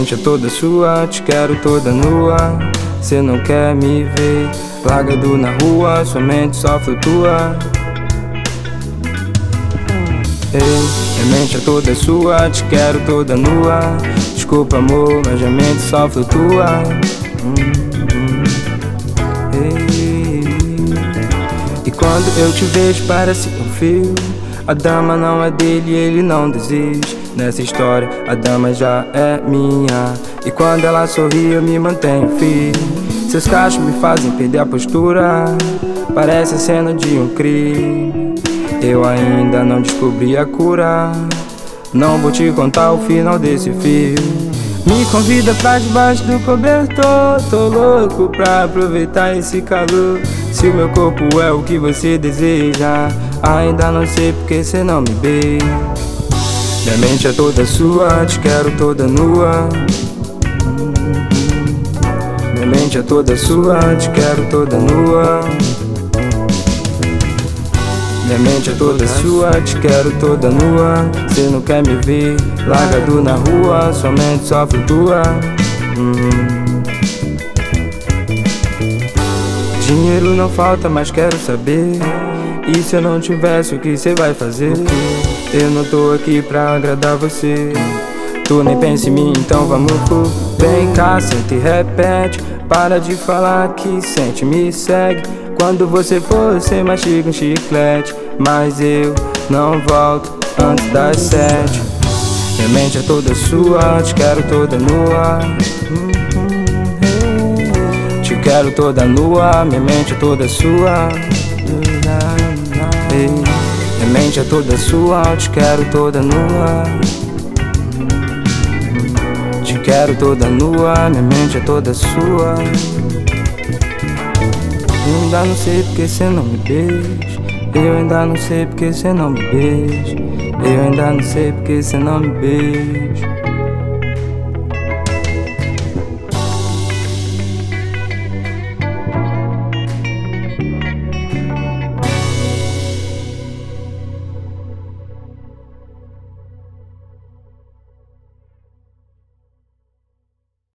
mente é toda sua, te quero toda nua. Cê não quer me ver largado na rua, sua mente só flutua. Ei, minha mente é toda sua, te quero toda nua. Desculpa amor, mas a mente só flutua. Ei. E quando eu te vejo parece um fio. A dama não é dele, ele não desiste. Nessa história a dama já é minha. E quando ela sorri eu me mantenho firme. Seus cachos me fazem perder a postura. Parece a cena de um crime. Eu ainda não descobri a cura. Não vou te contar o final desse filme. Me convida pra debaixo do cobertor. Tô louco pra aproveitar esse calor. Se o meu corpo é o que você deseja, ainda não sei porque cê não me beija. Minha mente é toda sua, te quero toda nua. Minha mente é toda sua, te quero toda nua. Minha mente é toda sua, te quero toda nua. Cê não quer me ver largado na rua, sua mente só flutua. Dinheiro não falta, mas quero saber. E se eu não tivesse, o que cê vai fazer? Eu não tô aqui pra agradar você. Tu nem pensa em mim, então vamos pro. Vem cá, senta e repete. Para de falar que sente, me segue. Quando você for, você mastiga um chiclete. Mas eu não volto antes das 7. Minha mente é toda sua, te quero toda nua. Te quero toda nua, minha mente é toda sua. Minha mente é toda sua, te quero toda nua. Te quero toda nua, minha mente é toda sua. Eu ainda não sei porque cê não me beija. Eu ainda não sei porque cê não me beija. Eu ainda não sei porque cê não me beija.